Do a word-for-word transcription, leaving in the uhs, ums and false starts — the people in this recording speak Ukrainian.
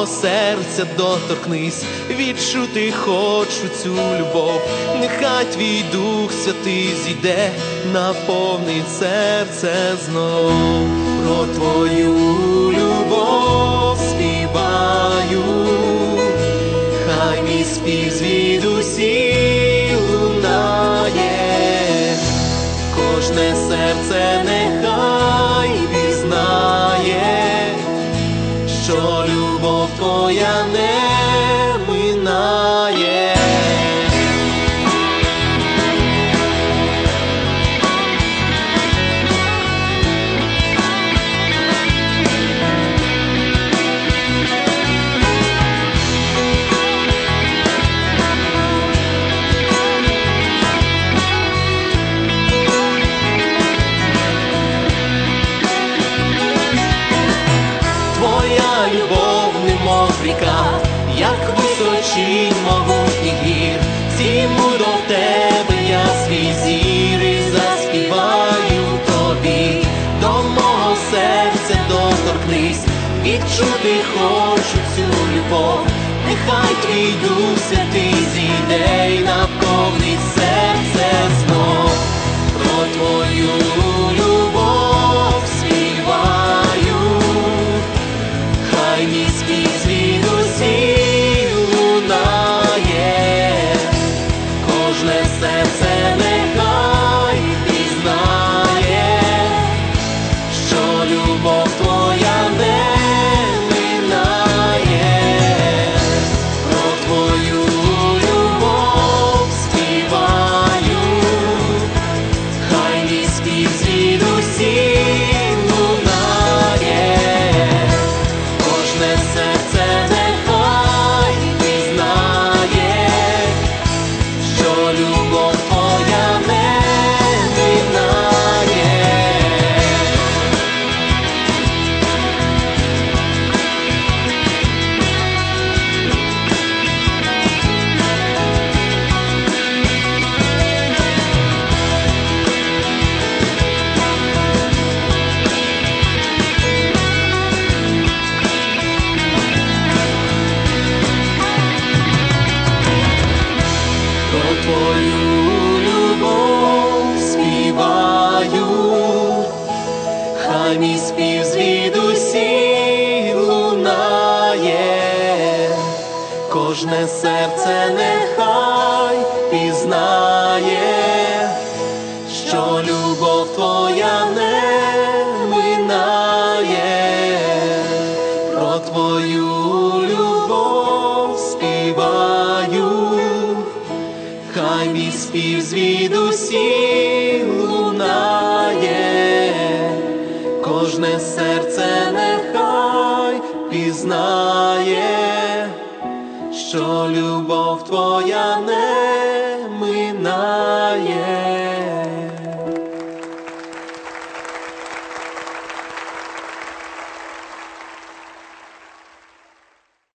мого серця доторкнись, відчути хочу цю любов. Нехай твій Дух Святий зійде, наповнить серце знов. Про твою любов співаю, хай мій спів звідусіль лунає, кожне серце нехай пізнає, що любов твоя не минає. Любов, немов ріка, як височінь могутніх гір, зійму до тебе я свій зір і заспіваю тобі. До мого серця доторкнись, відчути хочу цю любов. Нехай твій Дух Святий зійде й наповнить серце знов. Про твою любов співаю, хай мій спів звідусіль лунає, кожне серце нехай пізнає, що любов твоя не минає. Про твою любов співаю, хай мій спів звідусіль лунає, кожне серце нехай пізнає, що любов твоя не минає. Про твою любов співаю, хай мій спів звідусіль лунає, кожне серце нехай пізнає, що любов твоя не минає. Про твою любов співаю, хай мій спів звідусіль